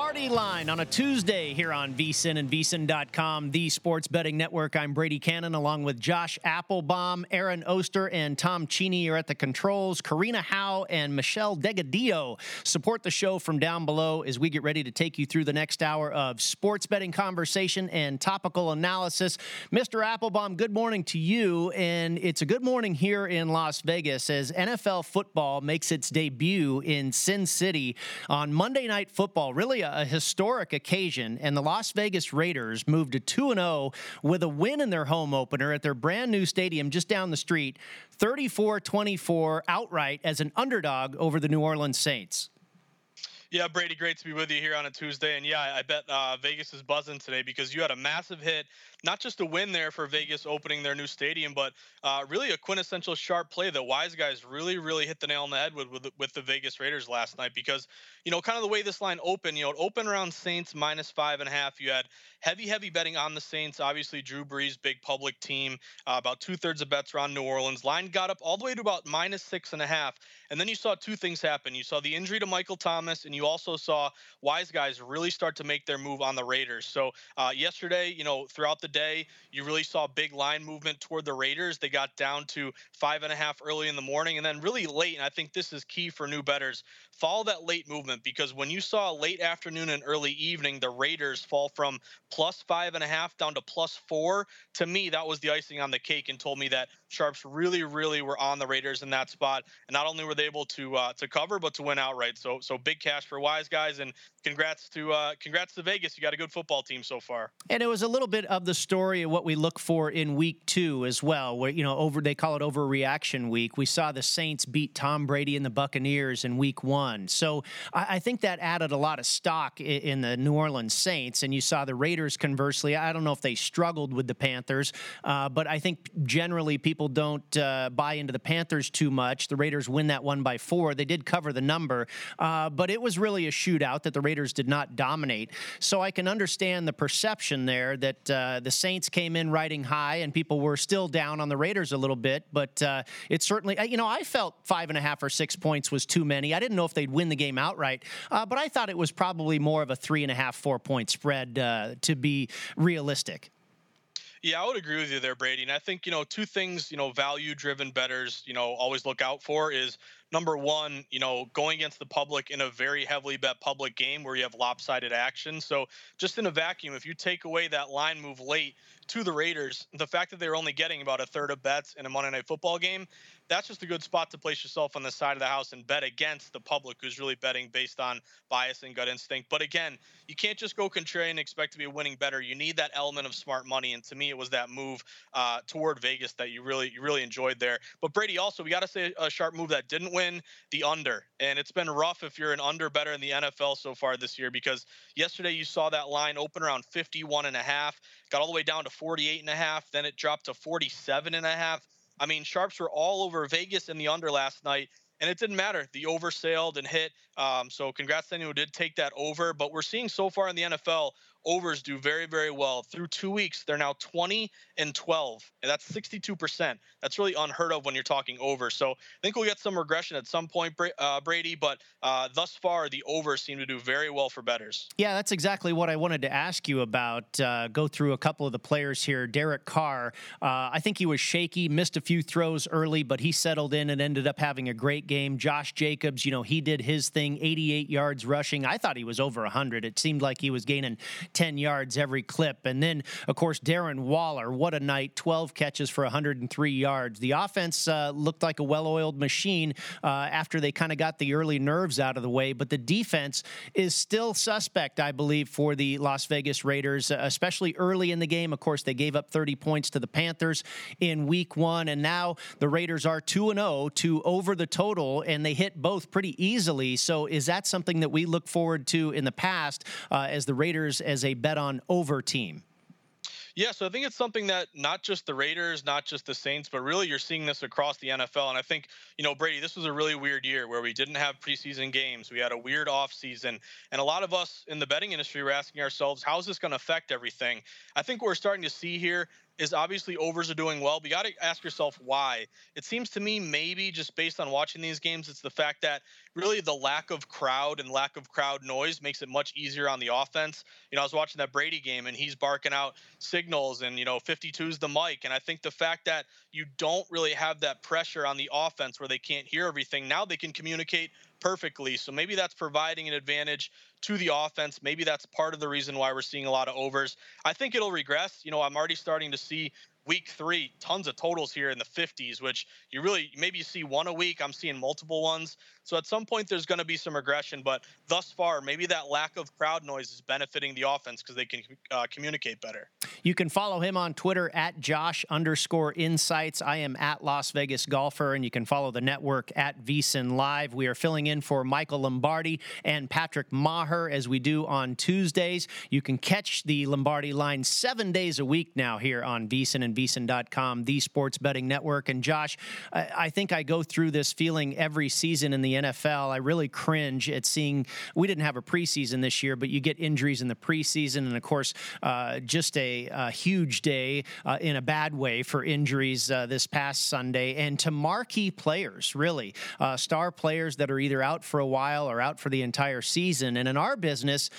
Party Line on a Tuesday here on VSiN and VSiN.com, the sports betting network. I'm Brady Cannon along with Josh Applebaum, Aaron Oster, and Tom Cheney are at the controls. Karina Howe and Michelle Degadillo support the show from down below as we get ready to take you through the next hour of sports betting conversation and topical analysis. Mr. Applebaum, good morning to you, and it's a good morning here in Las Vegas as NFL football makes its debut in Sin City on Monday Night Football. Really a historic occasion, and the Las Vegas Raiders moved to 2-0 with a win in their home opener at their brand new stadium just down the street, 34-24 outright as an underdog over the New Orleans Saints. Yeah, Brady, great to be with you here on a Tuesday. And yeah, I bet Vegas is buzzing today because you had a massive hit, not just a win there for Vegas opening their new stadium, but really a quintessential sharp play that Wise Guys really hit the nail on the head with the Vegas Raiders last night. Because, you know, kind of the way this line opened, it opened around Saints -5.5. You had heavy betting on the Saints. Obviously, Drew Brees, big public team. About 2/3 of bets were on New Orleans. Line got up all the way to about -6.5. And then you saw two things happen. You saw the injury to Michael Thomas, and you also saw Wise Guys really start to make their move on the Raiders. So yesterday, throughout the day, you really saw big line movement toward the Raiders. They got down to 5.5 early in the morning, and then really late. And I think this is key for new bettors. Follow that late movement, because when you saw late afternoon and early evening, the Raiders fall from +5.5 down to +4. To me, that was the icing on the cake and told me that sharps really were on the Raiders in that spot. And not only were they able to cover, but to win outright. So big cash for Wise Guys, and congrats to Vegas. You got a good football team so far. And it was a little bit of the story of what we look for in week 2 as well, where, they call it overreaction week. We saw the Saints beat Tom Brady and the Buccaneers in week 1. So I think that added a lot of stock in the New Orleans Saints. And you saw the Raiders, conversely, I don't know if they struggled with the Panthers, but I think generally people don't buy into the Panthers too much. The Raiders win that one by 4. They did cover the number, but it was really a shootout that the Raiders did not dominate. So I can understand the perception there that the Saints came in riding high and people were still down on the Raiders a little bit, but it certainly, I felt 5.5 or 6 points was too many. I didn't know if they'd win the game outright, but I thought it was probably more of a 3.5, 4-point spread to be realistic. Yeah, I would agree with you there, Brady. And I think, two things, value-driven bettors, always look out for is, number one, going against the public in a very heavily bet public game where you have lopsided action. So just in a vacuum, if you take away that line move late to the Raiders, the fact that they're only getting about 1/3 of bets in a Monday Night Football game, that's just a good spot to place yourself on the side of the house and bet against the public who's really betting based on bias and gut instinct. But again, you can't just go contrarian and expect to be a winning bettor. You need that element of smart money. And to me, it was that move toward Vegas that you really enjoyed there. But Brady, also, we got to say a sharp move that didn't win, the under. And it's been rough if you're an under bettor in the NFL so far this year, because yesterday you saw that line open around 51.5, got all the way down to 48.5, then it dropped to 47.5. I mean, sharps were all over Vegas in the under last night, and it didn't matter. The over sailed and hit. So congrats to anyone who did take that over. But we're seeing so far in the NFL, overs do very well. Through 2 weeks, they're now 20-12, and that's 62%. That's really unheard of when you're talking over. So I think we'll get some regression at some point, Brady, but thus far, the overs seem to do very well for bettors. Yeah, that's exactly what I wanted to ask you about. Go through a couple of the players here. Derek Carr, I think he was shaky, missed a few throws early, but he settled in and ended up having a great game. Josh Jacobs, he did his thing, 88 yards rushing. I thought he was over 100. It seemed like he was gaining 10 yards every clip. And then, of course, Darren Waller, what a night, 12 catches for 103 yards. The offense looked like a well-oiled machine after they kind of got the early nerves out of the way. But the defense is still suspect, I believe, for the Las Vegas Raiders, especially early in the game. Of course, they gave up 30 points to the Panthers in week 1. And now the Raiders are 2-0 to over the total, and they hit both pretty easily. So is that something that we look forward to in the past as the Raiders as a bet on over team? Yeah, so I think it's something that not just the Raiders, not just the Saints, but really you're seeing this across the NFL. And I think, Brady, this was a really weird year where we didn't have preseason games. We had a weird offseason. And a lot of us in the betting industry were asking ourselves, how is this going to affect everything? I think what we're starting to see here, is obviously overs are doing well, but you got to ask yourself why. It seems to me maybe just based on watching these games, it's the fact that really the lack of crowd and lack of crowd noise makes it much easier on the offense. I was watching that Brady game and he's barking out signals and 52's the mic, and I think the fact that you don't really have that pressure on the offense where they can't hear everything, now they can communicate perfectly. So maybe that's providing an advantage to the offense. Maybe that's part of the reason why we're seeing a lot of overs. I think it'll regress. I'm already starting to see week 3 tons of totals here in the 50s, which maybe you see one a week. I'm seeing multiple ones. So at some point there's going to be some regression, but thus far maybe that lack of crowd noise is benefiting the offense because they can communicate better. You can follow him on Twitter at Josh_Insights. I am at Las Vegas Golfer, and you can follow the network at VSiN Live. We are filling in for Michael Lombardi and Patrick Maher as we do on Tuesdays. You can catch the Lombardi line 7 days a week now here on VSiN and VSiN.com, the sports betting network. And Josh, I think I go through this feeling every season in the NFL. I really cringe at seeing, we didn't have a preseason this year, but you get injuries in the preseason, and of course, just a huge day in a bad way for injuries this past Sunday, and to marquee players, really, star players that are either out for a while or out for the entire season. And in our business,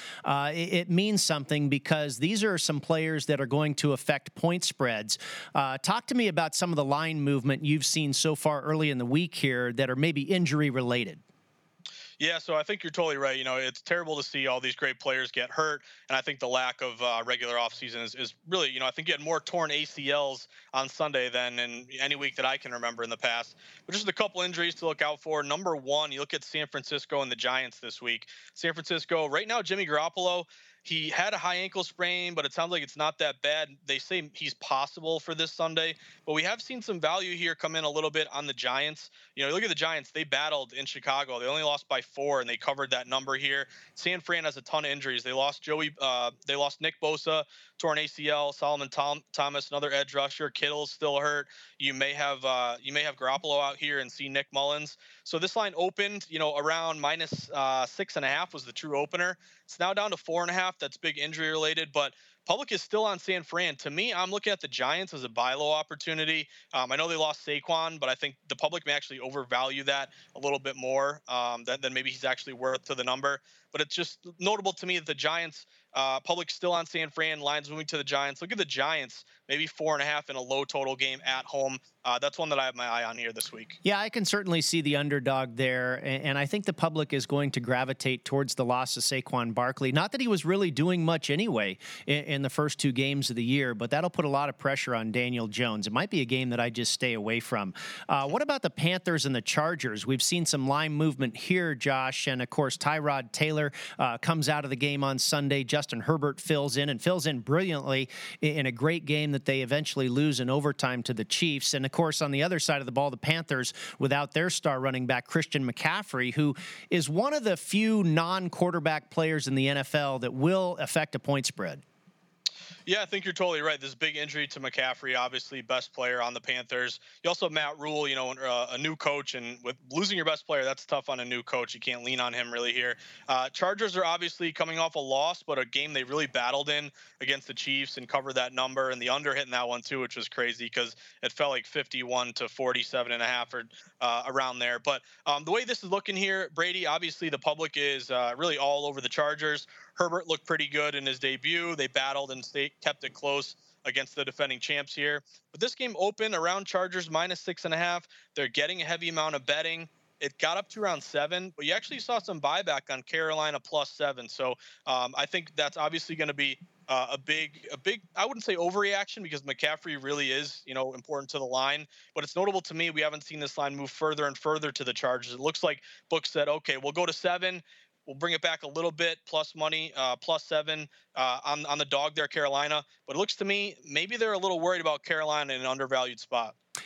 it means something because these are some players that are going to affect point spreads. Talk to me about some of the line movement you've seen so far early in the week here that are maybe injury related. Yeah, so I think you're totally right. It's terrible to see all these great players get hurt, and I think the lack of regular offseason is really, I think you had more torn ACLs on Sunday than in any week that I can remember in the past. But just a couple injuries to look out for. Number one, you look at San Francisco and the Giants this week. San Francisco, right now, Jimmy Garoppolo, he had a high ankle sprain, but it sounds like it's not that bad. They say he's possible for this Sunday, but we have seen some value here come in a little bit on the Giants. Look at the Giants. They battled in Chicago. They only lost by 4, and they covered that number here. San Fran has a ton of injuries. They lost they lost Nick Bosa, torn ACL, Solomon Thomas, another edge rusher. Kittle's still hurt. You may have Garoppolo out here and see Nick Mullins. So this line opened, around minus 6.5 was the true opener. It's now down to 4.5. That's big injury related, but public is still on San Fran. To me, I'm looking at the Giants as a buy low opportunity. I know they lost Saquon, but I think the public may actually overvalue that a little bit more than maybe he's actually worth to the number. But it's just notable to me that the Giants, public still on San Fran, lines moving to the Giants. Look at the Giants, maybe 4.5 in a low total game at home. That's one that I have my eye on here this week. Yeah, I can certainly see the underdog there, and I think the public is going to gravitate towards the loss of Saquon Barkley. Not that he was really doing much anyway in the first 2 games of the year, but that'll put a lot of pressure on Daniel Jones. It might be a game that I just stay away from. What about the Panthers and the Chargers? We've seen some line movement here, Josh, and of course Tyrod Taylor comes out of the game on Sunday. Justin Herbert fills in brilliantly in a great game that they eventually lose in overtime to the Chiefs. And of course, on the other side of the ball, the Panthers without their star running back, Christian McCaffrey, who is one of the few non-quarterback players in the NFL that will affect a point spread. Yeah, I think you're totally right. This big injury to McCaffrey, obviously best player on the Panthers. You also have Matt Rule, a new coach, and with losing your best player, that's tough on a new coach. You can't lean on him really here. Chargers are obviously coming off a loss, but a game they really battled in against the Chiefs and covered that number, and the under hitting that one too, which was crazy because it felt like 51 to 47.5 or around there. But the way this is looking here, Brady, obviously the public is really all over the Chargers. Herbert looked pretty good in his debut. They battled and kept it close against the defending champs here. But this game opened around Chargers minus 6.5. They're getting a heavy amount of betting. It got up to around 7, but you actually saw some buyback on Carolina plus 7. So I think that's obviously going to be a big, I wouldn't say overreaction because McCaffrey really is, important to the line. But it's notable to me we haven't seen this line move further and further to the Chargers. It looks like books said, okay, we'll go to 7. We'll bring it back a little bit, plus money, plus 7 on the dog there, Carolina. But it looks to me maybe they're a little worried about Carolina in an undervalued spot.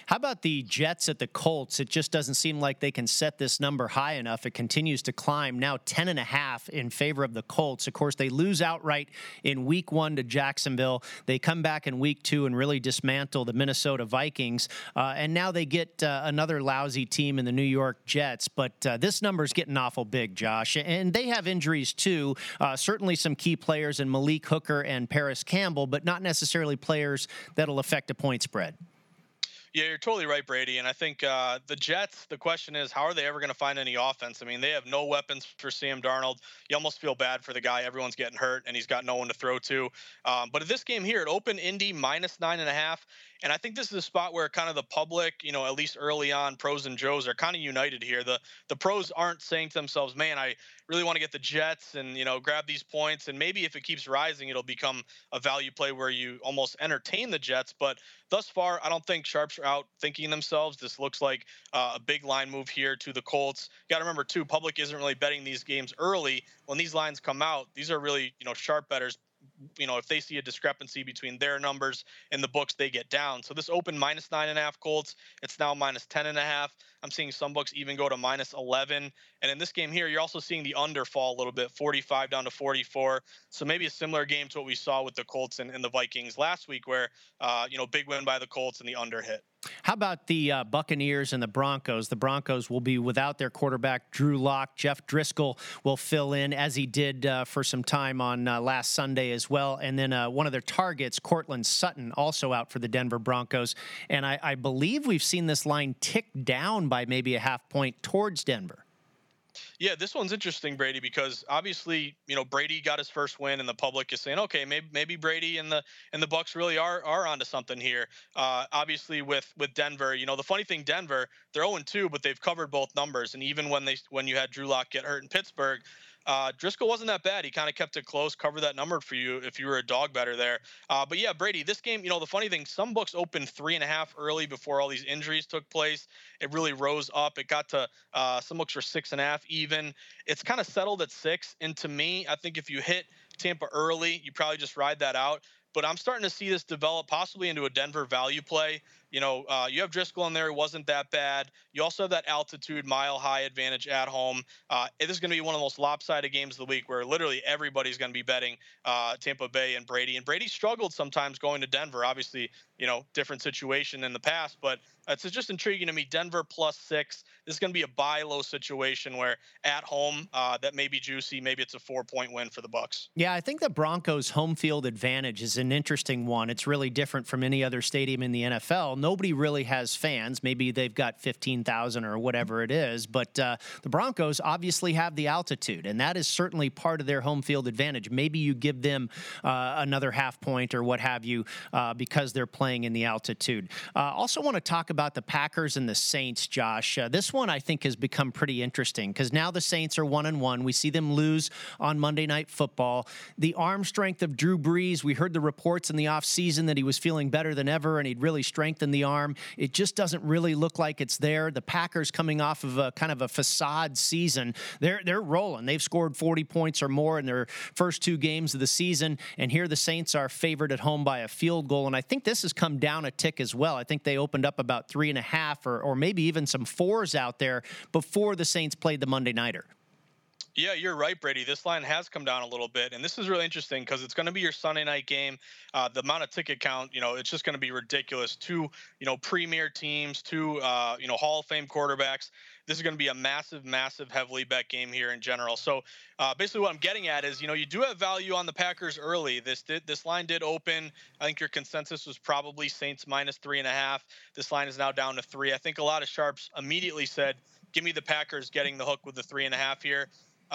How about the Jets at the Colts? It just doesn't seem like they can set this number high enough. It continues to climb, now 10.5 in favor of the Colts. Of course, they lose outright in week 1 to Jacksonville. They come back in week 2 and really dismantle the Minnesota Vikings. And now they get another lousy team in the New York Jets. But this number's getting awful big, Josh. And they have injuries too. Certainly some key players in Malik Hooker and Paris Campbell, but not necessarily players that'll affect a point spread. Yeah, you're totally right, Brady. And I think the Jets, the question is, how are they ever going to find any offense? I mean, they have no weapons for Sam Darnold. You almost feel bad for the guy. Everyone's getting hurt, and he's got no one to throw to. But in this game here, it opened Indy -9.5. And I think this is a spot where kind of the public, at least early on, pros and Joes are kind of united here. The pros aren't saying to themselves, man, I really want to get the Jets and, grab these points. And maybe if it keeps rising, it'll become a value play where you almost entertain the Jets. But thus far, I don't think sharps are out thinking themselves. This looks like a big line move here to the Colts. You got to remember, too, public isn't really betting these games early. When these lines come out, these are really, sharp bettors. If they see a discrepancy between their numbers and the books, they get down. So this opened -9.5 Colts. It's now -10.5. I'm seeing some books even go to -11. And in this game here, you're also seeing the under fall a little bit, 45 down to 44. So maybe a similar game to what we saw with the Colts and the Vikings last week, where, big win by the Colts and the under hit. How about the Buccaneers and the Broncos? The Broncos will be without their quarterback, Drew Lock. Jeff Driscoll will fill in, as he did for some time on last Sunday as well. And then one of their targets, Cortland Sutton, also out for the Denver Broncos. And I believe we've seen this line tick down by maybe a half point towards Denver. Yeah, this one's interesting, Brady, because obviously, Brady got his first win, and the public is saying, okay, maybe Brady and the Bucs really are onto something here. Obviously, with Denver, the funny thing, Denver, they're 0-2, but they've covered both numbers. And even when you had Drew Lock get hurt in Pittsburgh, Driscoll wasn't that bad. He kind of kept it close, covered that number for you if you were a dog better there. But yeah, Brady, this game, the funny thing, some books opened 3.5 early before all these injuries took place. It really rose up. It got to some books were 6.5 even. It's kind of settled at 6. And to me, I think if you hit Tampa early, you probably just ride that out. But I'm starting to see this develop possibly into a Denver value play. You have Driscoll in there. It wasn't that bad. You also have that altitude mile high advantage at home. It is going to be one of the most lopsided games of the week where literally everybody's going to be betting Tampa Bay and Brady. And Brady struggled sometimes going to Denver. Obviously, different situation in the past, but it's just intriguing to me. Denver +6. This is going to be a buy low situation where at home that may be juicy. Maybe it's a 4-point win for the Bucs. Yeah, I think the Broncos' home field advantage is an interesting one. It's really different from any other stadium in the NFL. Nobody really has fans. Maybe they've got 15,000 or whatever it is, but the Broncos obviously have the altitude, and that is certainly part of their home field advantage. Maybe you give them another half point or what have you because they're playing in the altitude. Also want to talk about the Packers and the Saints, Josh. This one I think has become pretty interesting because now the Saints are 1-1. We see them lose on Monday Night Football. The arm strength of Drew Brees, we heard the reports in the offseason that he was feeling better than ever and he'd really strengthened the arm. It just doesn't really look like it's there. The Packers coming off of a kind of a facade season. They're rolling. They've scored 40 points or more in their first 2 games of the season, and here the Saints are favored at home by a field goal, and I think this has come down a tick as well. I think they opened up about 3.5 or maybe even some 4s out there before the Saints played the Monday Nighter. Yeah, you're right, Brady. This line has come down a little bit, and this is really interesting because it's going to be your Sunday night game. The amount of ticket count, it's just going to be ridiculous. 2, premier teams, 2, Hall of Fame quarterbacks. This is going to be a massive, massive, heavily bet game here in general. So basically what I'm getting at is, you do have value on the Packers early. This line did open. I think your consensus was probably Saints -3.5. This line is now down to 3. I think a lot of sharps immediately said, give me the Packers getting the hook with the 3.5 here.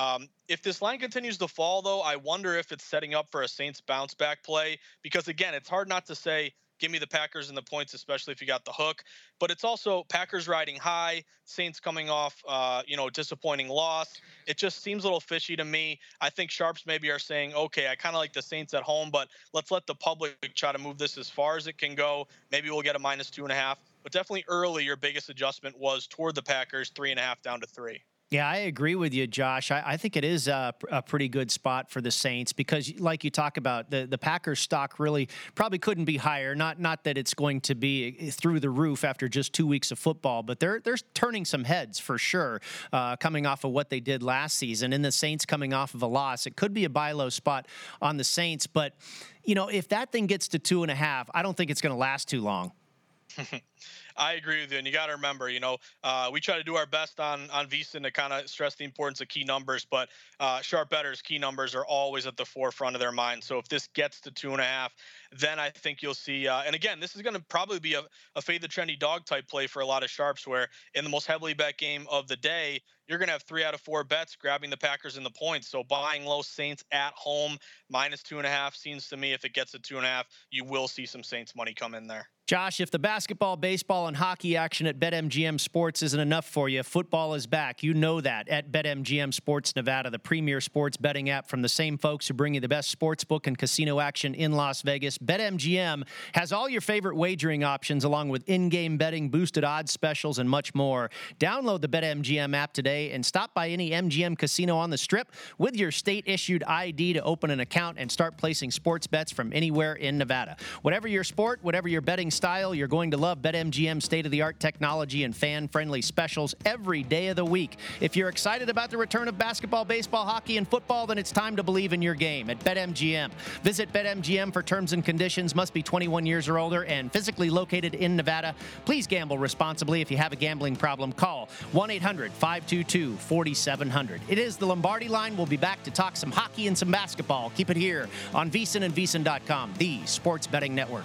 If this line continues to fall, though, I wonder if it's setting up for a Saints bounce back play because, again, it's hard not to say, give me the Packers and the points, especially if you got the hook. But it's also Packers riding high, Saints coming off, disappointing loss. It just seems a little fishy to me. I think sharps maybe are saying, okay, I kind of like the Saints at home, but let's let the public try to move this as far as it can go. Maybe we'll get a -2.5. But definitely early, your biggest adjustment was toward the Packers, 3.5 down to 3. Yeah, I agree with you, Josh. I think it is a pretty good spot for the Saints because, like you talk about, the Packers stock really probably couldn't be higher. Not that it's going to be through the roof after just 2 weeks of football, but they're turning some heads for sure, coming off of what they did last season. And the Saints coming off of a loss, it could be a buy low spot on the Saints. But if that thing gets to 2.5, I don't think it's going to last too long. I agree with you, and you got to remember, we try to do our best on VSiN to kind of stress the importance of key numbers, but sharp bettors' key numbers are always at the forefront of their mind. So if this gets to 2.5, then I think you'll see. And again, this is going to probably be a fade the trendy dog type play for a lot of sharps, where in the most heavily bet game of the day, you're going to have 3 out of 4 bets grabbing the Packers in the points. So buying low Saints at home -2.5 seems to me if it gets to 2.5, you will see some Saints money come in there. Josh, if the basketball, baseball, and hockey action at BetMGM Sports isn't enough for you, football is back. You know that at BetMGM Sports Nevada, the premier sports betting app from the same folks who bring you the best sportsbook and casino action in Las Vegas. BetMGM has all your favorite wagering options along with in-game betting, boosted odds specials, and much more. Download the BetMGM app today and stop by any MGM casino on the Strip with your state-issued ID to open an account and start placing sports bets from anywhere in Nevada. Whatever your sport, whatever your betting style, you're going to love BetMGM's state-of-the-art technology and fan-friendly specials every day of the week. If you're excited about the return of basketball, baseball, hockey, and football, then it's time to believe in your game at BetMGM. Visit BetMGM for terms and conditions. Must be 21 years or older and physically located in Nevada. Please gamble responsibly. If you have a gambling problem, call 1-800-522-4700. It is the Lombardi Line. We'll be back to talk some hockey and some basketball. Keep it here on VSiN and VSiN.com, the sports betting network.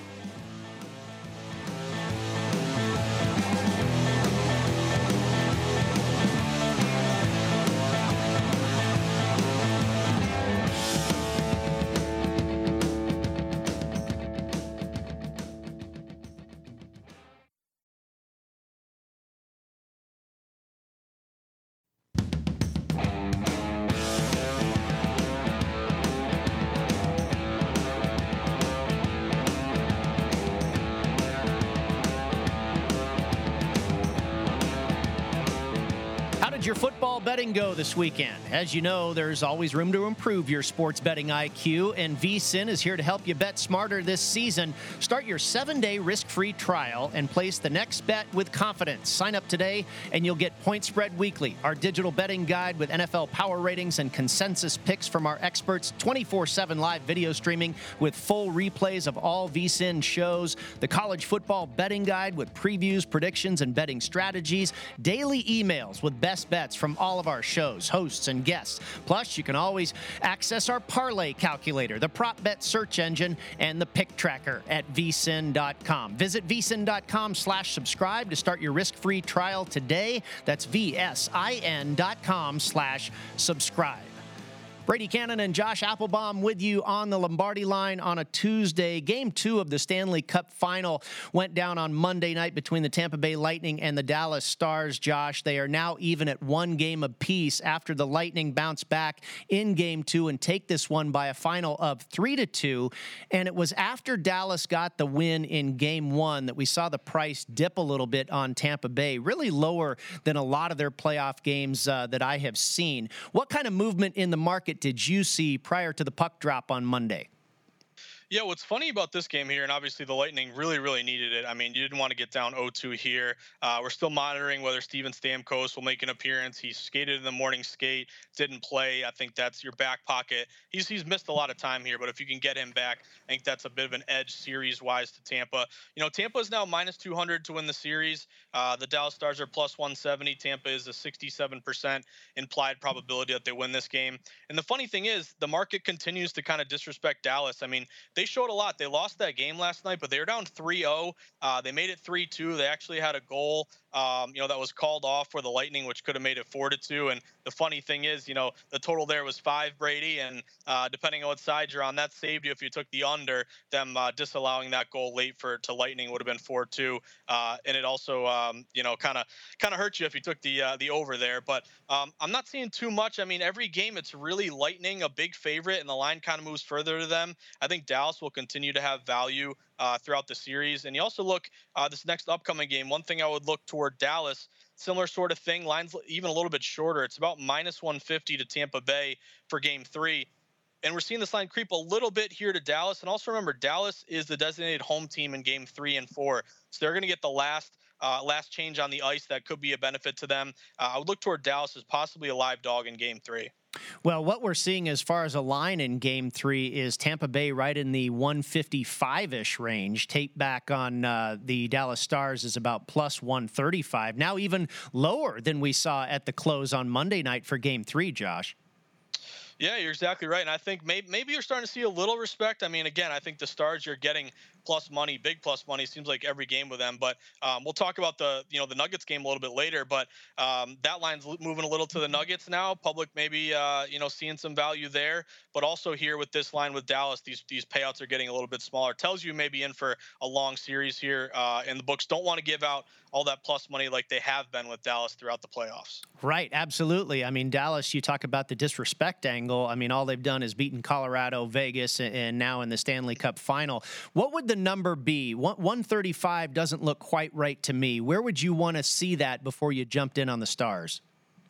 Your football betting go this weekend? As you know, there's always room to improve your sports betting IQ, and VSiN is here to help you bet smarter this season. Start your 7-day risk-free trial and place the next bet with confidence. Sign up today and you'll get Point Spread Weekly, our digital betting guide with NFL power ratings and consensus picks from our experts, 24/7 live video streaming with full replays of all VSiN shows, the college football betting guide with previews, predictions, and betting strategies, daily emails with best bets from all of our shows, hosts, and guests. Plus, you can always access our parlay calculator, the prop bet search engine, and the pick tracker at vsin.com. Visit vsin.com/subscribe to start your risk-free trial today. That's vsin.com/subscribe. Brady Cannon and Josh Applebaum with you on the Lombardi Line on a Tuesday. Game 2 of the Stanley Cup Final went down on Monday night between the Tampa Bay Lightning and the Dallas Stars, Josh. They are now even at 1 game apiece after the Lightning bounce back in Game 2 and take this one by a final of 3-2. And it was after Dallas got the win in Game 1 that we saw the price dip a little bit on Tampa Bay, really lower than a lot of their playoff games that I have seen. What kind of movement in the market did you see prior to the puck drop on Monday? Yeah, what's funny about this game here, and obviously the Lightning really, really needed it. I mean, you didn't want to get down 0-2 here. We're still monitoring whether Steven Stamkos will make an appearance. He skated in the morning skate, didn't play. I think that's your back pocket. He's missed a lot of time here, but if you can get him back, I think that's a bit of an edge series-wise to Tampa. Tampa is now -200 to win the series. The Dallas Stars are +170. Tampa is a 67% implied probability that they win this game. And the funny thing is, the market continues to kind of disrespect Dallas. I mean, they showed a lot. They lost that game last night, but they were down 3-0. They made it 3-2. They actually had a goal, that was called off for the Lightning, which could have made it 4-2. And the funny thing is, the total there was 5, Brady. And depending on what side you're on, that saved you if you took the under. Them disallowing that goal late to Lightning would have been 4-2. And it also, kind of hurt you if you took the over there. But I'm not seeing too much. I mean, every game it's really Lightning, a big favorite, and the line kind of moves further to them. I think Dallas will continue to have value throughout the series. And you also look this next upcoming game. One thing I would look toward Dallas, similar sort of thing. Lines even a little bit shorter. It's about minus 150 to Tampa Bay for Game 3. And we're seeing this line creep a little bit here to Dallas. And also remember, Dallas is the designated home team in Game 3 and 4, so they're going to get the last change on the ice. That could be a benefit to them. I would look toward Dallas as possibly a live dog in Game 3. Well, what we're seeing as far as a line in Game 3 is Tampa Bay right in the 155-ish range. Tape back on the Dallas Stars is about plus 135. Now even lower than we saw at the close on Monday night for Game 3, Josh. Yeah, you're exactly right. And I think maybe you're starting to see a little respect. I mean, again, I think the Stars, you're getting plus money, big plus money, seems like every game with them. But we'll talk about the Nuggets game a little bit later. But that line's moving a little to the Nuggets now. Public maybe seeing some value there. But also here with this line with Dallas, these payouts are getting a little bit smaller. Tells you maybe in for a long series here. And the books don't want to give out all that plus money like they have been with Dallas throughout the playoffs. Right, absolutely. I mean, Dallas, you talk about the disrespect angle. I mean, all they've done is beaten Colorado, Vegas, and now in the Stanley Cup final. What would the number be? 135 doesn't look quite right to me. Where would you want to see that before you jumped in on the Stars?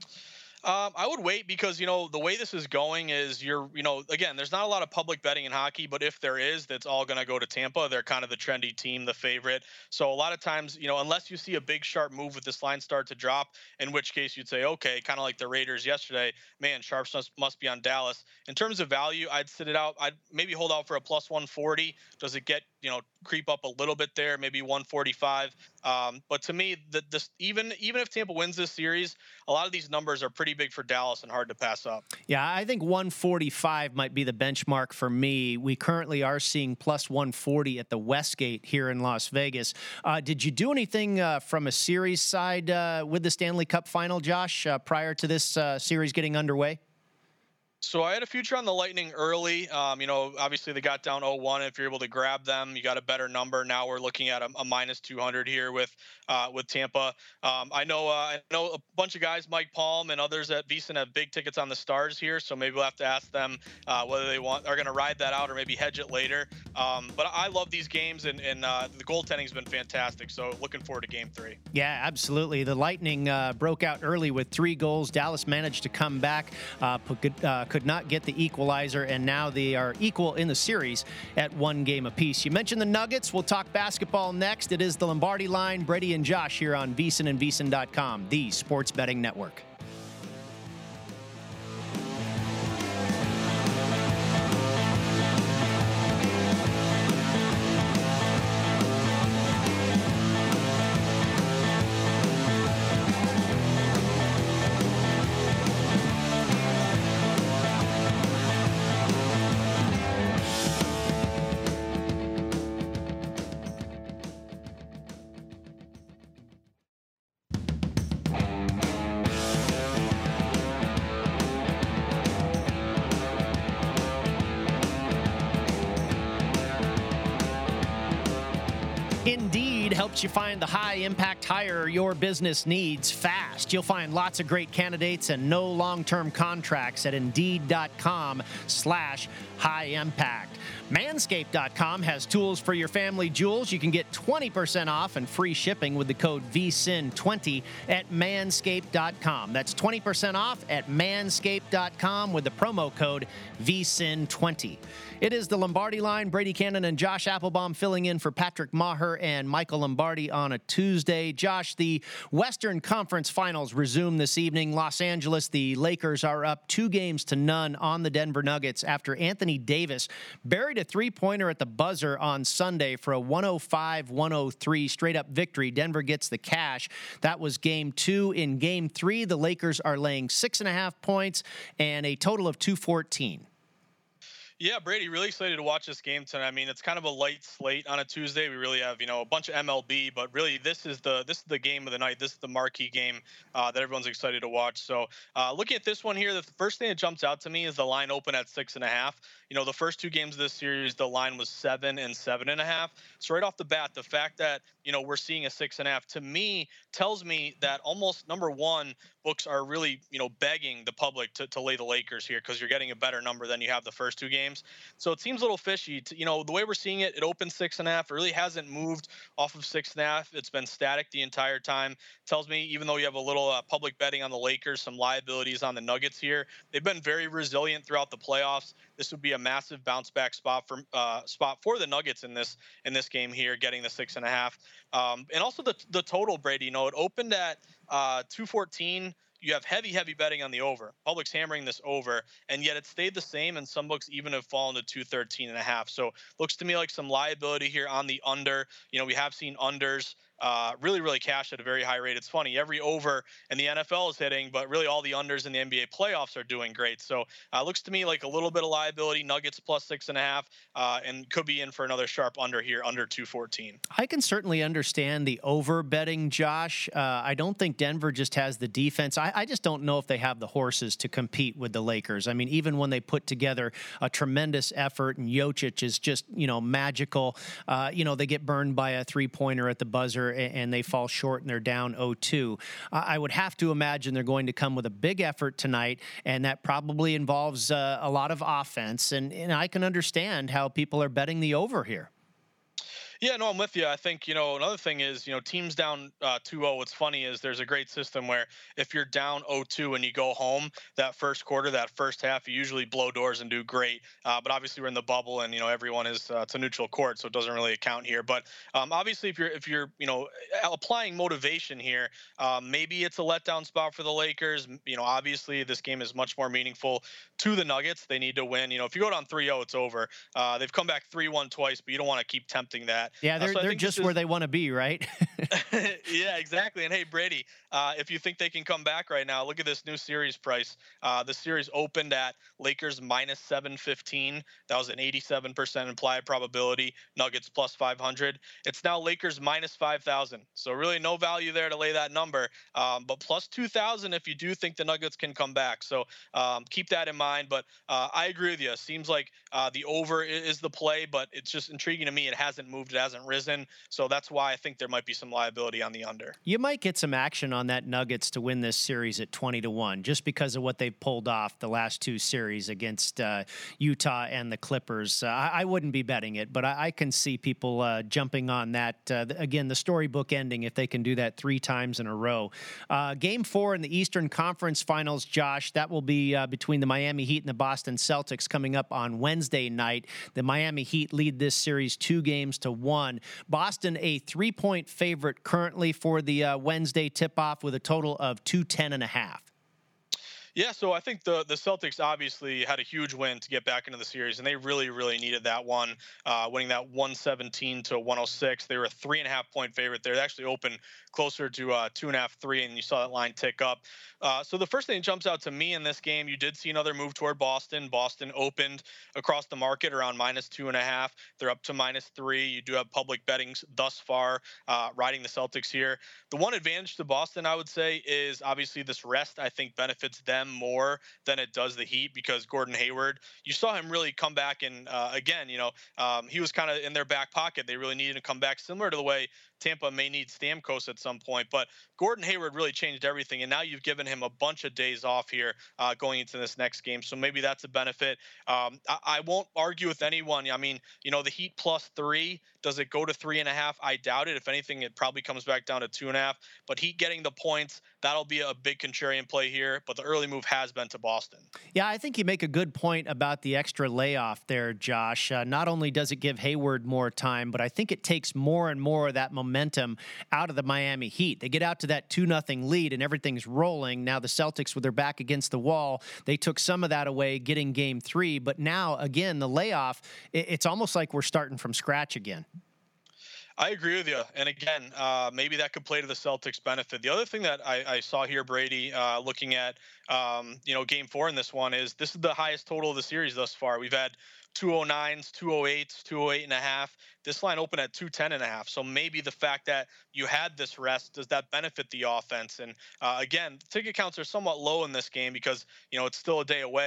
I would wait because, the way this is going is again, there's not a lot of public betting in hockey, but if there is, that's all going to go to Tampa. They're kind of the trendy team, the favorite. So a lot of times, unless you see a big sharp move with this line start to drop, in which case you'd say, okay, kind of like the Raiders yesterday, man, sharps must be on Dallas. In terms of value, I'd sit it out. I'd maybe hold out for a plus 140. Does it get, creep up a little bit there, maybe 145? But to me, even if Tampa wins this series, a lot of these numbers are pretty big for Dallas and hard to pass up. Yeah, I think 145 might be the benchmark for me. We currently are seeing plus 140 at the Westgate here in Las Vegas. Did you do anything from a series side with the Stanley Cup final, Josh, prior to this series getting underway? So I had a future on the Lightning early. Obviously they got down 0-1. If you're able to grab them, you got a better number. Now we're looking at a minus 200 here with Tampa. I know a bunch of guys, Mike Palm and others at VSiN, have big tickets on the Stars here. So maybe we'll have to ask them whether they are going to ride that out or maybe hedge it later. But I love these games, and the goaltending's been fantastic. So looking forward to Game 3. Yeah, absolutely. The Lightning broke out early with 3 goals. Dallas managed to come back. Could not get the equalizer, and now they are equal in the series at 1 game apiece. You mentioned the Nuggets. We'll talk basketball next. It is the Lombardi Line. Brady and Josh here on VSiN and VSiN.com, the Sports Betting Network. Indeed helps you find the high-impact hire your business needs fast. You'll find lots of great candidates and no long-term contracts at Indeed.com/high-impact. Manscaped.com has tools for your family jewels. You can get 20% off and free shipping with the code VSiN20 at Manscaped.com. That's 20% off at Manscaped.com with the promo code VSiN20. It is the Lombardi Line. Brady Cannon and Josh Applebaum filling in for Patrick Maher and Michael Lombardi on a Tuesday. Josh, the Western Conference Finals resume this evening. Los Angeles, the Lakers are up 2-0 on the Denver Nuggets after Anthony Davis buried a three-pointer at the buzzer on Sunday for a 105-103 straight-up victory. Denver gets the cash. That was Game 2. In Game 3, the Lakers are laying 6.5 points and a total of 214. Yeah, Brady, really excited to watch this game tonight. I mean, it's kind of a light slate on a Tuesday. We really have, a bunch of MLB, but really this is the game of the night. This is the marquee game that everyone's excited to watch. So looking at this one here, the first thing that jumps out to me is the line open at 6.5. The first 2 games of this series, the line was 7 and 7.5. So right off the bat, the fact that, we're seeing a 6.5 to me tells me that almost, number one, books are really, begging the public to lay the Lakers here because you're getting a better number than you have the first 2 games. games. So it seems a little fishy. The way we're seeing it, it opened 6.5. It really hasn't moved off of 6.5. It's been static the entire time. Tells me even though you have a little public betting on the Lakers, some liabilities on the Nuggets here, they've been very resilient throughout the playoffs. This would be a massive bounce back spot for the Nuggets in this game here, getting the 6.5. And also the total, Brady. It opened at 214. You have heavy betting on the over. Public's hammering this over, and yet it stayed the same, and some books even have fallen to 213.5. So looks to me like some liability here on the under. We have seen unders really cash at a very high rate. It's funny, every over in the NFL is hitting, but really all the unders in the NBA playoffs are doing great. So looks to me like a little bit of liability. Nuggets plus 6.5, and could be in for another sharp under here, under 214. I can certainly understand the over betting, Josh. I don't think Denver just has the defense. I just don't know if they have the horses to compete with the Lakers. I mean, even when they put together a tremendous effort and Jokic is just, magical, they get burned by a three-pointer at the buzzer and they fall short and they're down 0-2. I would have to imagine they're going to come with a big effort tonight, and that probably involves a lot of offense. And I can understand how people are betting the over here. Yeah, no, I'm with you. I think, another thing is, teams down 2-0. What's funny is there's a great system where if you're down 0-2 and you go home that first quarter, that first half, you usually blow doors and do great. But obviously we're in the bubble and, everyone is, it's a neutral court, so it doesn't really account here. But obviously if you're, applying motivation here, maybe it's a letdown spot for the Lakers. Obviously this game is much more meaningful to the Nuggets. They need to win. If you go down 3-0, it's over. They've come back 3-1 twice, but you don't want to keep tempting that. Yeah, they're just where they want to be, right? Yeah, exactly. And hey, Brady, if you think they can come back right now, look at this new series price. The series opened at Lakers minus 715. That was an 87% implied probability. Nuggets plus 500. It's now Lakers minus 5,000. So really no value there to lay that number. But plus 2,000 if you do think the Nuggets can come back. So keep that in mind. But I agree with you. Seems like the over is the play, but it's just intriguing to me. It hasn't moved. It hasn't risen. So that's why I think there might be some liability on the under. You might get some action on that Nuggets to win this series at 20-1, just because of what they've pulled off the last two series against Utah and the Clippers. I wouldn't be betting it, but I can see people jumping on that. Again, the storybook ending if they can do that 3 times in a row. Game 4 in the Eastern Conference Finals, Josh, that will be between the Miami Heat and the Boston Celtics coming up on Wednesday night. The Miami Heat lead this series 2-1. Boston a 3-point favorite currently for the Wednesday tip-off with a total of 210.5. Yeah, so I think the Celtics obviously had a huge win to get back into the series, and they really needed that one, winning that 117-106. They were a 3.5-point favorite there. They actually opened closer to 2.5, 3, and you saw that line tick up. So the first thing that jumps out to me in this game, you did see another move toward Boston. Boston opened across the market around minus 2.5. They're up to minus 3. You do have public betting thus far riding the Celtics here. The one advantage to Boston, I would say, is obviously this rest, I think, benefits them more than it does the Heat, because Gordon Hayward, you saw him really come back, and again, he was kind of in their back pocket. They really needed to come back, similar to the way Tampa may need Stamkos at some point. But Gordon Hayward really changed everything, and now you've given him a bunch of days off here going into this next game. So maybe that's a benefit. I won't argue with anyone. I mean, the Heat plus 3. Does it go to 3.5? I doubt it. If anything, it probably comes back down to 2.5. But Heat getting the points, that'll be a big contrarian play here. But the early move has been to Boston. Yeah, I think you make a good point about the extra layoff there, Josh. Not only does it give Hayward more time, but I think it takes more and more of that momentum out of the Miami Heat. They get out to that 2-0 lead and everything's rolling. Now the Celtics, with their back against the wall, they took some of that away getting game 3. But now, again, the layoff, it's almost like we're starting from scratch again. I agree with you. And again, maybe that could play to the Celtics' benefit. The other thing that I saw here, Brady, looking at, game 4 in this one, is this is the highest total of the series thus far. We've had 209s, 208s, 208.5. This line opened at 210.5. So maybe the fact that you had this rest, does that benefit the offense? And again, ticket counts are somewhat low in this game because, it's still a day away.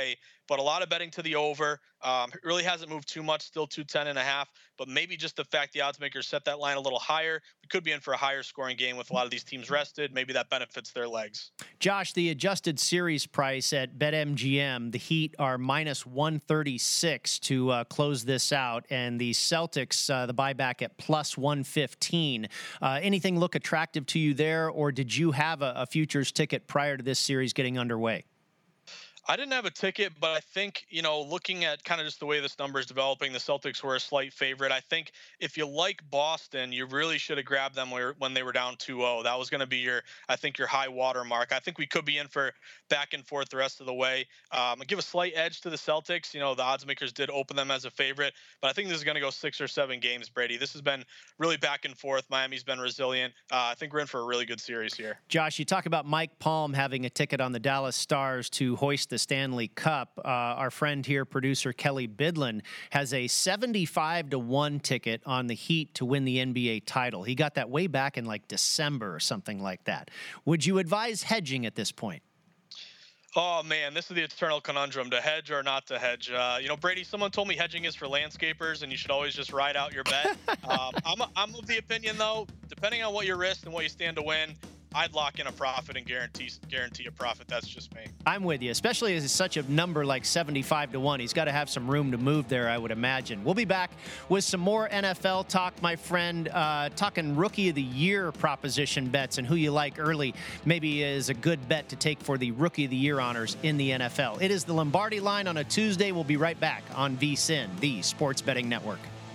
but a lot of betting to the over. It really hasn't moved too much, still 210.5, but maybe just the fact the odds makers set that line a little higher. We could be in for a higher scoring game with a lot of these teams rested. Maybe that benefits their legs. Josh, the adjusted series price at BetMGM, the Heat are minus 136 to close this out, and the Celtics, the buyback at plus 115. Anything look attractive to you there, or did you have a futures ticket prior to this series getting underway? I didn't have a ticket, but I think, looking at kind of just the way this number is developing, the Celtics were a slight favorite. I think if you like Boston, you really should have grabbed them when they were down 2-0. That was going to be your high water mark. I think we could be in for back and forth the rest of the way. I give a slight edge to the Celtics. The odds makers did open them as a favorite, but I think this is going to go 6 or 7 games, Brady. This has been really back and forth. Miami's been resilient. I think we're in for a really good series here. Josh, you talk about Mike Palm having a ticket on the Dallas Stars to hoist the Stanley Cup. Our friend here, producer Kelly Bidlin, has a 75-1 ticket on the Heat to win the NBA title. He got that way back in like December or something like that. Would you advise hedging at this point? Oh, man, this is the eternal conundrum, to hedge or not to hedge. Brady, someone told me hedging is for landscapers and you should always just ride out your bet. I'm of the opinion, though, depending on what your risk and what you stand to win, I'd lock in a profit and guarantee a profit. That's just me. I'm with you, especially as it's such a number like 75-1. He's got to have some room to move there, I would imagine. We'll be back with some more NFL talk, my friend, talking Rookie of the Year proposition bets and who you like early maybe is a good bet to take for the Rookie of the Year honors in the NFL. It is the Lombardi Line on a Tuesday. We'll be right back on VSiN, the Sports Betting Network.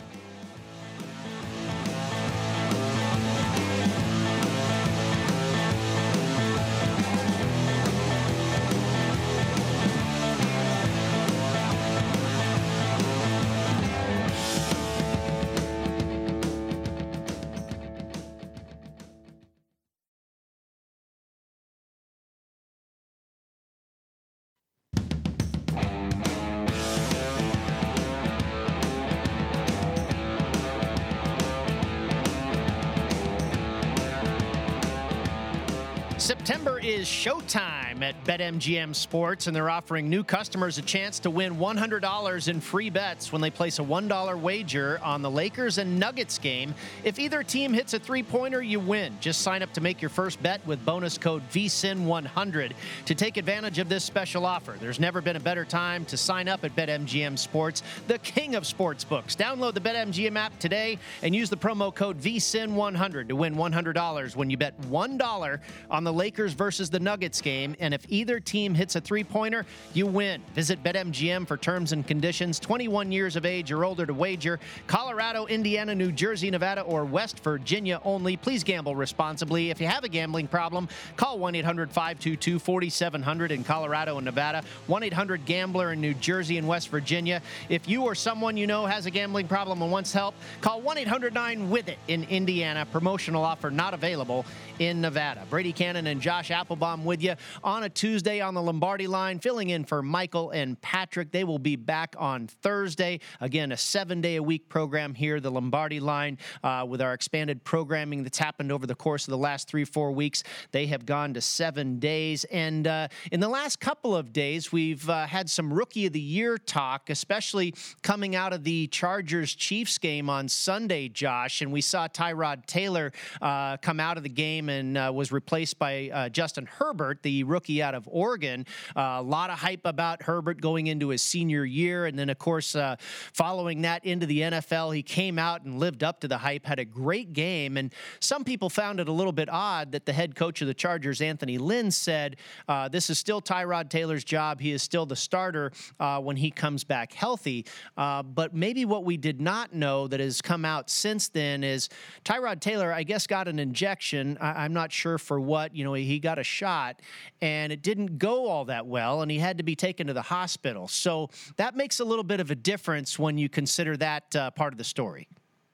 September is showtime at BetMGM Sports, and they're offering new customers a chance to win $100 in free bets when they place a $1 wager on the Lakers and Nuggets game. If either team hits a three-pointer, you win. Just sign up to make your first bet with bonus code VSiN100 to take advantage of this special offer. There's never been a better time to sign up at BetMGM Sports, the king of sportsbooks. Download the BetMGM app today and use the promo code VSiN100 to win $100 when you bet $1 on the Lakers versus the Nuggets game, and if either team hits a three-pointer, you win. Visit BetMGM for terms and conditions. 21 years of age or older to wager. Colorado, Indiana, New Jersey, Nevada, or West Virginia only. Please gamble responsibly. If you have a gambling problem, call 1-800-522-4700 in Colorado and Nevada, 1-800-GAMBLER in New Jersey and West Virginia. If you or someone you know has a gambling problem and wants help, call 1-800-9-WITH-IT in Indiana. Promotional offer not available in Nevada. Brady Cannon and Josh Applebaum with you on a Tuesday on the Lombardi Line, filling in for Michael and Patrick. They will be back on Thursday. Again, a 7-day-a-week program here, the Lombardi Line, with our expanded programming that's happened over the course of the last 3-4 weeks. They have gone to 7 days. And in the last couple of days, we've had some Rookie of the Year talk, especially coming out of the Chargers-Chiefs game on Sunday, Josh. And we saw Tyrod Taylor come out of the game and was replaced by Justin Herbert, the rookie out of Oregon. A lot of hype about Herbert going into his senior year. And then, of course, following that into the NFL, he came out and lived up to the hype, had a great game. And some people found it a little bit odd that the head coach of the Chargers, Anthony Lynn, said, this is still Tyrod Taylor's job. He is still the starter when he comes back healthy. But maybe what we did not know that has come out since then is Tyrod Taylor, I guess, got an injection. I'm not sure for what. He got a shot, and it didn't go all that well, and he had to be taken to the hospital. So that makes a little bit of a difference when you consider that part of the story.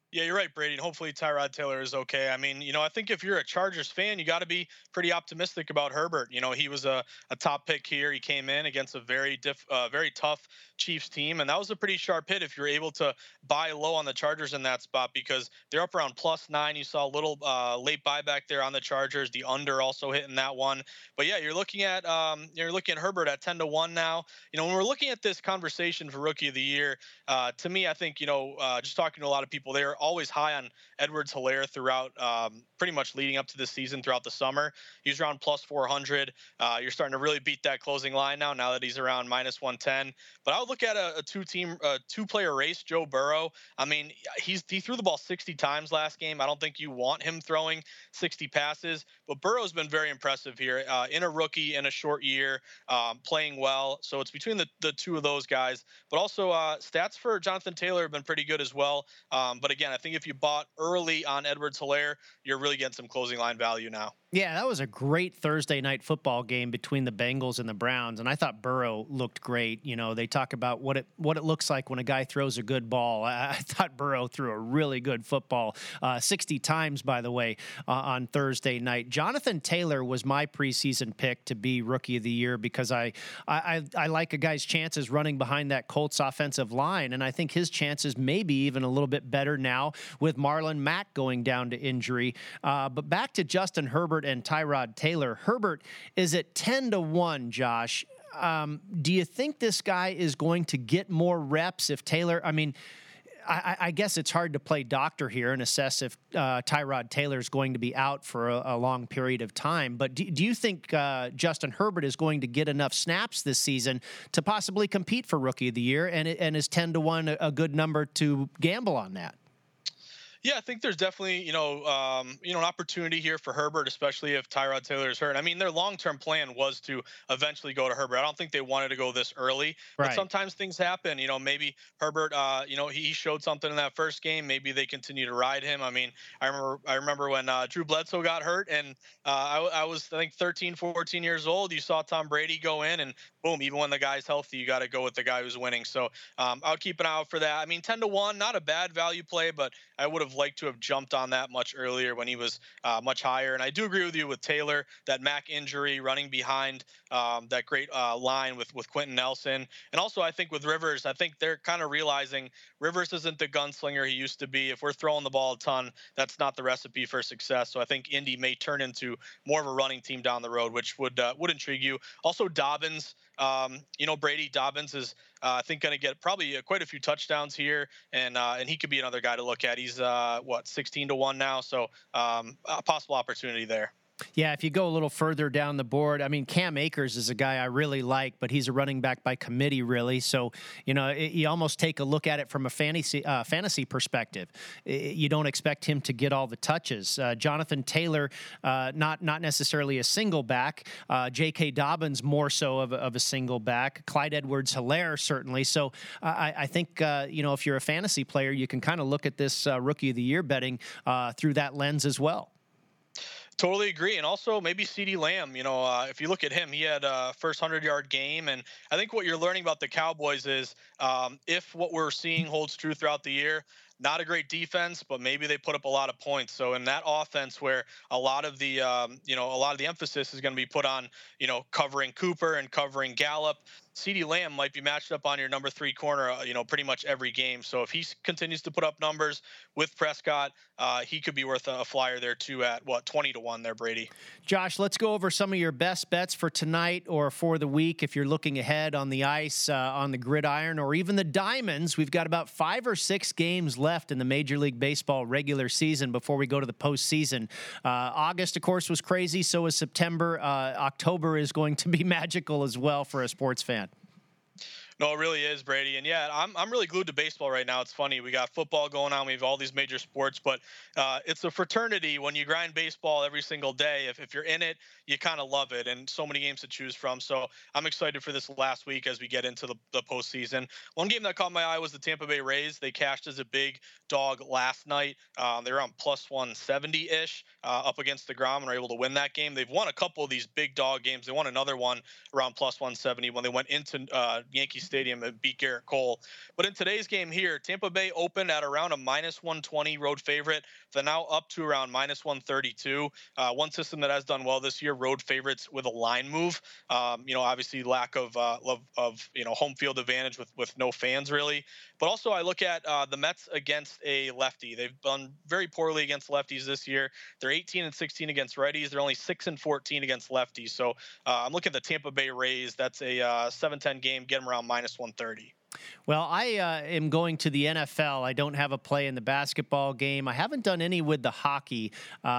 Yeah, you're right, Brady. And hopefully Tyrod Taylor is okay. I mean, I think if you're a Chargers fan, you got to be pretty optimistic about Herbert. He was a top pick here. He came in against a very tough Chiefs team, and that was a pretty sharp hit if you're able to buy low on the Chargers in that spot because they're up around +9. You saw a little late buyback there on the Chargers. The under also hitting that one. But yeah, you're looking at Herbert at 10-1 now. When we're looking at this conversation for Rookie of the Year, to me, I think just talking to a lot of people, they're always high on Edwards-Helaire throughout, pretty much leading up to this season throughout the summer. He's around +400. You're starting to really beat that closing line now that he's around -110. But I would look at a two-player race. Joe Burrow. I mean, he threw the ball 60 times last game. I don't think you want him throwing 60 passes, but Burrow's been very impressive here in a rookie in a short year, playing well. So it's between the two of those guys. But also stats for Jonathan Taylor have been pretty good as well. But again, I think if you bought early on Edwards-Helaire, you're really getting some closing line value now. Yeah, that was a great Thursday night football game between the Bengals and the Browns, and I thought Burrow looked great. They talk about what it looks like when a guy throws a good ball. I thought Burrow threw a really good football, 60 times, by the way, on Thursday night. Jonathan Taylor was my preseason pick to be Rookie of the Year because I like a guy's chances running behind that Colts offensive line, and I think his chances may be even a little bit better now with Marlon Mack going down to injury. But back to Justin Herbert and Tyrod Taylor. Herbert is at 10-1, Josh. Do you think this guy is going to get more reps if Taylor, I guess it's hard to play doctor here and assess if Tyrod Taylor is going to be out for a long period of time. But do you think Justin Herbert is going to get enough snaps this season to possibly compete for Rookie of the Year? And is 10-1 a good number to gamble on that? Yeah, I think there's definitely, an opportunity here for Herbert, especially if Tyrod Taylor is hurt. I mean, their long-term plan was to eventually go to Herbert. I don't think they wanted to go this early, but sometimes things happen. Maybe Herbert, he showed something in that first game. Maybe they continue to ride him. I mean, I remember when Drew Bledsoe got hurt, and I was, I think, 13, 14 years old. You saw Tom Brady go in, and boom, even when the guy's healthy, you got to go with the guy who's winning. So I would keep an eye out for that. I mean, 10-1, not a bad value play, but I would have liked to have jumped on that much earlier when he was much higher. And I do agree with you with Taylor, that Mack injury running behind that great line with Quentin Nelson. And also, I think with Rivers, I think they're kind of realizing Rivers isn't the gunslinger he used to be. If we're throwing the ball a ton, that's not the recipe for success. So I think Indy may turn into more of a running team down the road, which would intrigue you. Also, Dobbins. Brady Dobbins is, I think, going to get probably quite a few touchdowns here, and he could be another guy to look at. He's 16-1 now, so a possible opportunity there. Yeah, if you go a little further down the board, I mean, Cam Akers is a guy I really like, but he's a running back by committee, really. So, you almost take a look at it from a fantasy perspective. You don't expect him to get all the touches. Jonathan Taylor, not necessarily a single back. J.K. Dobbins, more so of a single back. Clyde Edwards-Helaire, certainly. So I think, if you're a fantasy player, you can kind of look at this Rookie of the Year betting through that lens as well. Totally agree. And also maybe CeeDee Lamb, if you look at him, he had a first 100-yard game. And I think what you're learning about the Cowboys is if what we're seeing holds true throughout the year, not a great defense, but maybe they put up a lot of points. So in that offense where a lot of the emphasis is going to be put on, covering Cooper and covering Gallup, CeeDee Lamb might be matched up on your number 3 corner, pretty much every game. So if he continues to put up numbers with Prescott, he could be worth a flyer there too at 20-1 there, Brady. Josh, let's go over some of your best bets for tonight or for the week. If you're looking ahead on the ice, on the gridiron, or even the diamonds, we've got about 5 or 6 games left in the Major League Baseball regular season before we go to the postseason. August, of course, was crazy. So is September. October is going to be magical as well for a sports fan. No, it really is, Brady. And yeah, I'm really glued to baseball right now. It's funny. We got football going on. We have all these major sports, but it's a fraternity when you grind baseball every single day. If you're in it, you kind of love it, and so many games to choose from. So I'm excited for this last week as we get into the postseason. One game that caught my eye was the Tampa Bay Rays. They cashed as a big dog last night. They were on +170-ish up against DeGrom and were able to win that game. They've won a couple of these big dog games. They won another one around +170 when they went into Yankee Stadium and beat Garrett Cole. But in today's game here, Tampa Bay opened at around a -120 road favorite. They're now up to around -132. One system that has done well this year, road favorites with a line move. Obviously lack of home field advantage with no fans really. But also I look at the Mets against a lefty. They've done very poorly against lefties this year. They're 18-16 against righties. They're only 6-14 against lefties. So I'm looking at the Tampa Bay Rays. That's a 7-10 game. Get them around -130. Well, I am going to the NFL. I don't have a play in the basketball game. I haven't done any with the hockey.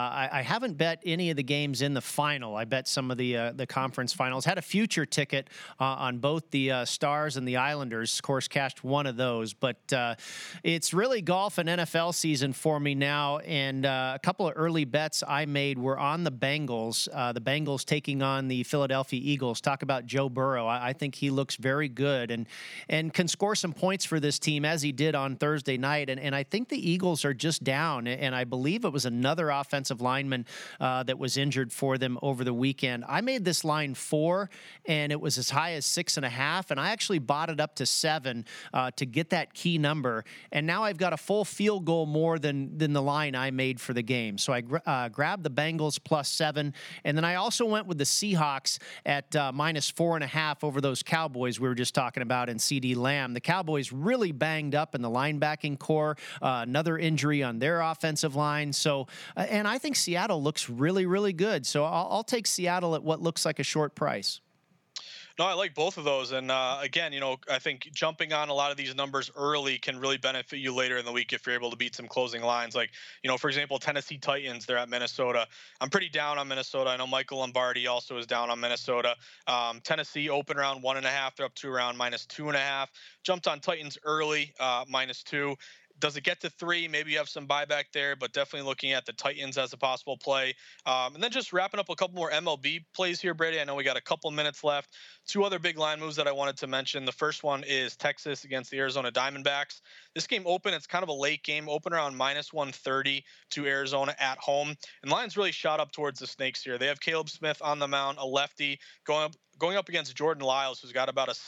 I haven't bet any of the games in the final. I bet some of the conference finals. Had a future ticket on both the Stars and the Islanders. Of course, cashed one of those. But it's really golf and NFL season for me now. And a couple of early bets I made were on the Bengals. The Bengals taking on the Philadelphia Eagles. Talk about Joe Burrow. I think he looks very good and can score some points for this team as he did on Thursday night. And I think the Eagles are just down. And I believe it was another offensive lineman that was injured for them over the weekend. I made this line 4, and it was as high as 6.5. And I actually bought it up to 7 to get that key number. And now I've got a full field goal more than the line I made for the game. So I grabbed the Bengals +7. And then I also went with the Seahawks at -4.5 over those Cowboys we were just talking about in CeeDee Lamb. The Cowboys really banged up in the linebacking core, another injury on their offensive line. So, and I think Seattle looks really, really good. So I'll take Seattle at what looks like a short price. No, I like both of those. And again, I think jumping on a lot of these numbers early can really benefit you later in the week if you're able to beat some closing lines. Like, for example, Tennessee Titans, they're at Minnesota. I'm pretty down on Minnesota. I know Michael Lombardi also is down on Minnesota. Tennessee open around 1.5. They're up to around -2.5. Jumped on Titans early, -2. Does it get to 3? Maybe you have some buyback there, but definitely looking at the Titans as a possible play. And then just wrapping up a couple more MLB plays here, Brady. I know we got a couple minutes left. 2 other big line moves that I wanted to mention. The first one is Texas against the Arizona Diamondbacks. This game open, it's kind of a late game, open around -130 to Arizona at home. And lines really shot up towards the Snakes here. They have Caleb Smith on the mound, a lefty, going up against Jordan Lyles, who's got about a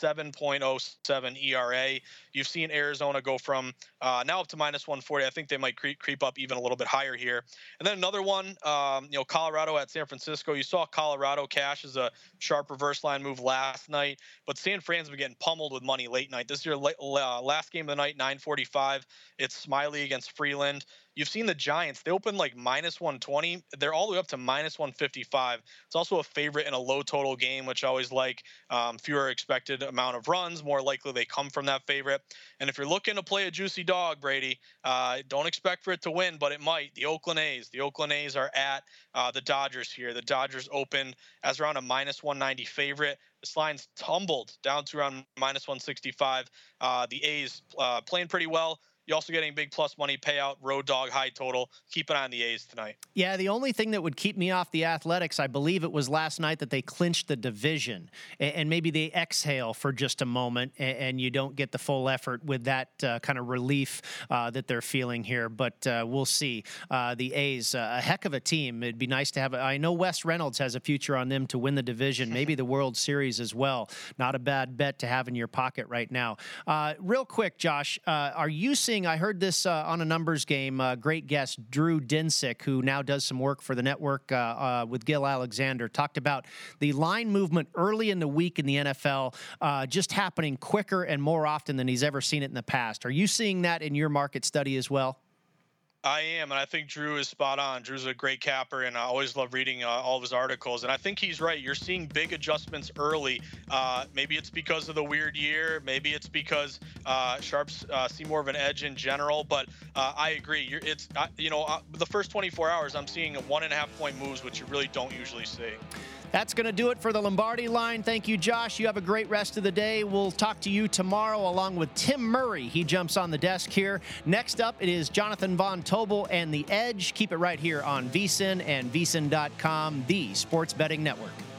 7.07 ERA. You've seen Arizona go from now up to -140. I think they might creep up even a little bit higher here. And then another one, Colorado at San Francisco. You saw Colorado cash as a sharp reverse line move last night, but San Fran's been getting pummeled with money late night. This is your last game of the night, 9:45. It's Smiley against Freeland. You've seen the Giants. They open like -120. They're all the way up to -155. It's also a favorite in a low total game, which I always like. Fewer expected amount of runs, more likely they come from that favorite. And if you're looking to play a juicy dog, Brady, don't expect for it to win, but it might. The Oakland A's. The Oakland A's are at the Dodgers here. The Dodgers opened as around a -190 favorite. This line's tumbled down to around -165. The A's playing pretty well. You're also getting big plus money payout, road dog, high total. Keep an eye on the A's tonight. Yeah, the only thing that would keep me off the Athletics, I believe it was last night that they clinched the division. And maybe they exhale for just a moment and you don't get the full effort with that kind of relief that they're feeling here. But we'll see. The A's, a heck of a team. It'd be nice to have. I know Wes Reynolds has a future on them to win the division, maybe the World Series as well. Not a bad bet to have in your pocket right now. Real quick, Josh, are you seeing, I heard this on a numbers game, great guest, Drew Dinsick, who now does some work for the network with Gil Alexander, talked about the line movement early in the week in the NFL just happening quicker and more often than he's ever seen it in the past. Are you seeing that in your market study as well? I am, and I think Drew is spot on. Drew's a great capper, and I always love reading all of his articles. And I think he's right. You're seeing big adjustments early. Maybe it's because of the weird year. Maybe it's because sharps see more of an edge in general. But I agree. The first 24 hours, I'm seeing 1.5 point moves, which you really don't usually see. That's going to do it for the Lombardi line. Thank you, Josh. You have a great rest of the day. We'll talk to you tomorrow along with Tim Murray. He jumps on the desk here. Next up, it is Jonathan Von Tobel and The Edge. Keep it right here on VSiN and VSiN.com, the Sports Betting Network.